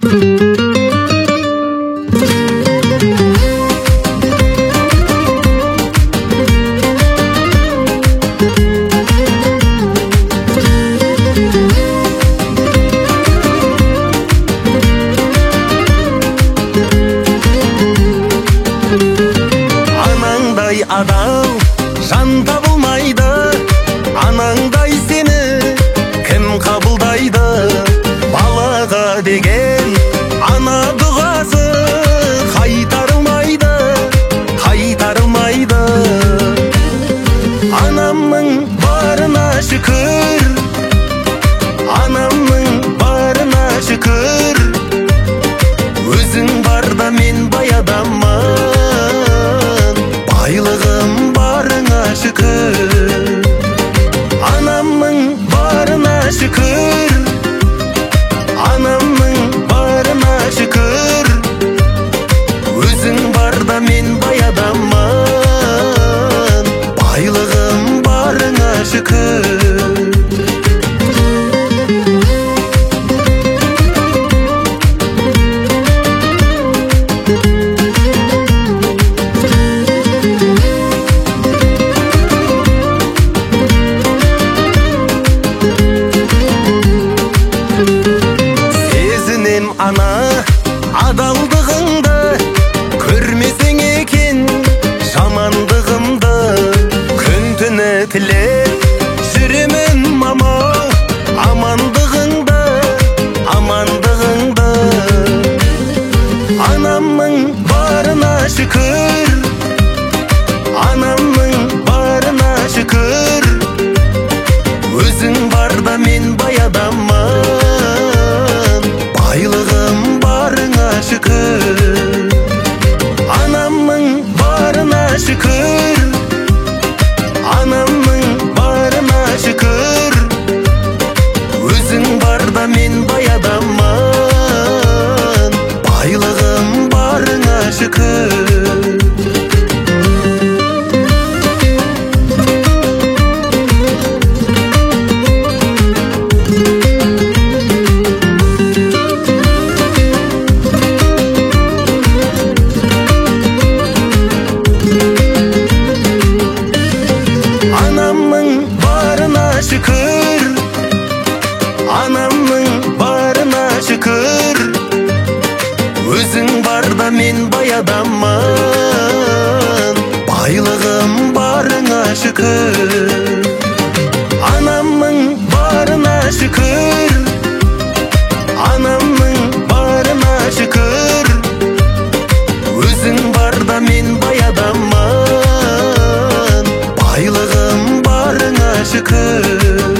Адал жан табылмайды, анаңдай сені кім қабылдайды? Балаға деген ана дұғасы қайтарылмайды, қайтарылмайды. Анамның барына шүкір, анамның барына шүкір. Өзің барда мен бай адаммын, байлығым барыңа шүкір. Анамның барына шүкір, анамның барына шүкір. Өзің барда мен бай адаммын, байлығым барыңа шүкір. Ана адалдығыңды көрмесең екен жамандығымды, күн түні тілеп жүремін мама, амандығыңды, амандығыңды. Анамның барына шүкір, анамның барына шүкір. Өзің барда мен бай адаммын, байлығым барыңа шүкір. Анамның барына шүкір, анамның барына шүкір. Өзің барда мен бай адаммын, байлығым барыңа шүкір. Анамның барына шүкір, анамның барына шүкір. Өзің барда мен бай адаммын, байлығым барыңа шүкір. Анамның барына шүкір, анамның барына шүкір. Өзің барда мен бай адаммын, байлығым барыңа шүкір.